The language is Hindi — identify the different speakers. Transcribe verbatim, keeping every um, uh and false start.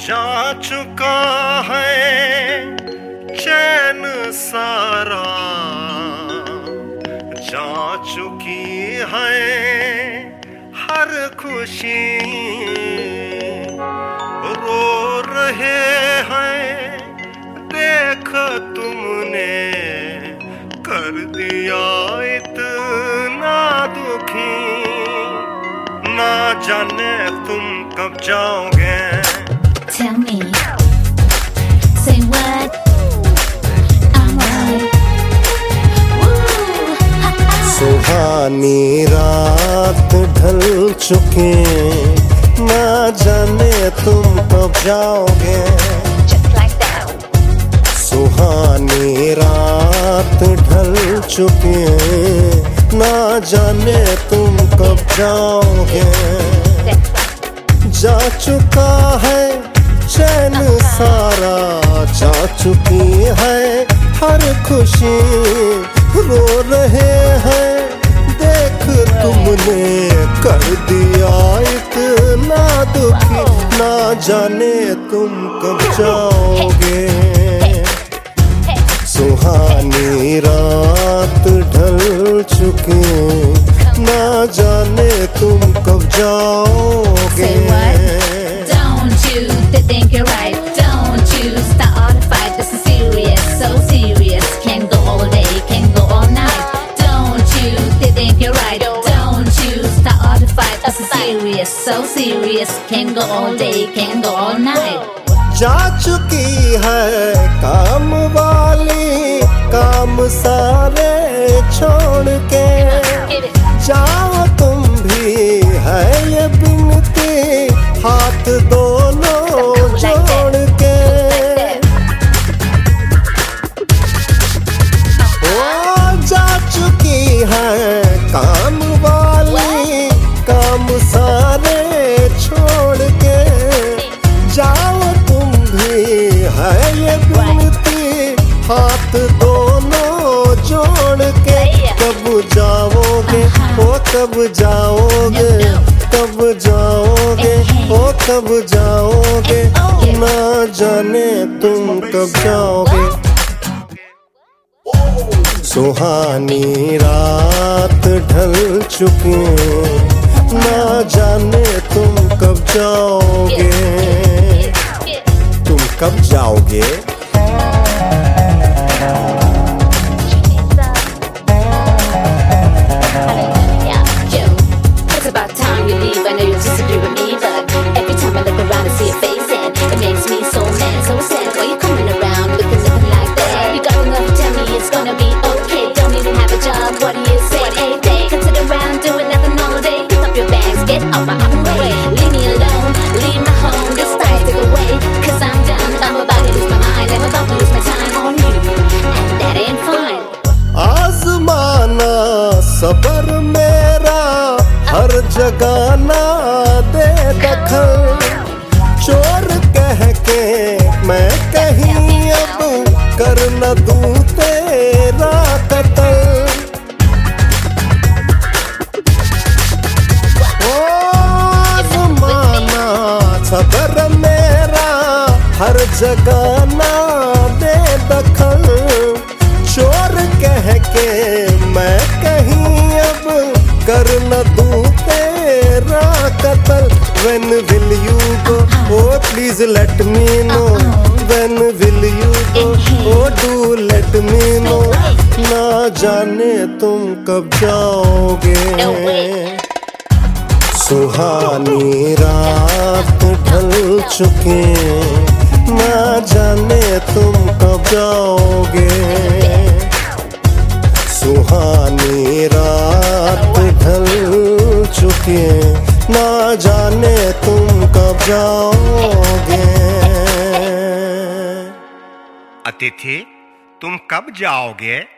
Speaker 1: जा चुका है चैन सारा, जा चुकी है हर खुशी। रो रहे हैं देख तुमने कर दिया इतना दुखी, ना जाने तुम कब जाओगे।
Speaker 2: Tell me, say what? I'm right. Woo, ha, ha.
Speaker 1: सुहानी रात ढल चुके, ना जाने तुम कब जाओगे।
Speaker 2: Just like that.
Speaker 1: सुहानी रात ढल चुके, ना जाने तुम कब जाओगे। जा चुका है चैन सारा, जा चुकी है हर खुशी। रो रहे हैं देख तुमने कर दिया इतना दुखी, ना जाने तुम कब जाओगे। सुहानी रात ढल चुकी, ना जाने तुम कब जाओगे।
Speaker 2: Say what? Don't you think you're right? Don't you start a fight. This is serious, so serious. Can go all day, can go all night. Don't you think you're right? Don't you start a fight. This is serious, so serious. Can go all day, can go all night.
Speaker 1: जा चुकी है काम वाली, काम सारे छोड़ के जाओ तुम भी, है ये बिनती हाथ दोनों जोड़ के। ओ जा चुकी है काम वाली, काम सारे छोड़ के जाओ तुम भी, है ये बिनती हाथ दोनों जोड़ के। कब जाओगे ओ कब जाओगे, कब जाओगे ओ कब जाओगे, ना जाने तुम कब जाओगे। सुहानी रात ढल चुकी, ना जाने तुम कब जाओगे। तुम कब जाओगे।
Speaker 2: It's about time you leave. I know you disagree with me, but every time I look around and see your face, and it makes me so mad, so sad. Why you coming around looking nothing like that? You got enough to tell me it's gonna be okay. Don't even have a job. What do you say? Hey, day, come sit around doing nothing all day. Pick up your bags, get off my way. Leave me alone, leave my home. This time stick away, 'cause I'm done. I'm about to lose my mind. I'm about to lose my time on you, and that ain't fine.
Speaker 1: आज़माना सबर मेरा, हर जगह ना दे दखल। चोर कह के मैं कहीं अब कर न दूं तेरा कत्ल। ओ आज़माना सबर मेरा, हर जगह ना दे दखल। चोर कह के मैं कहीं अब कर न दूं तेरा कत्ल। When will you go? Oh please let me know. When will you go? Oh do let me know. ना जाने तुम कब जाओगे। सुहानी रात ढल चुकी, ना जाने तुम कब जाओगे। सुहानी रात ढल चुकी, ना जाने तुम कब जाओगे। अतिथि तुम कब जाओगे।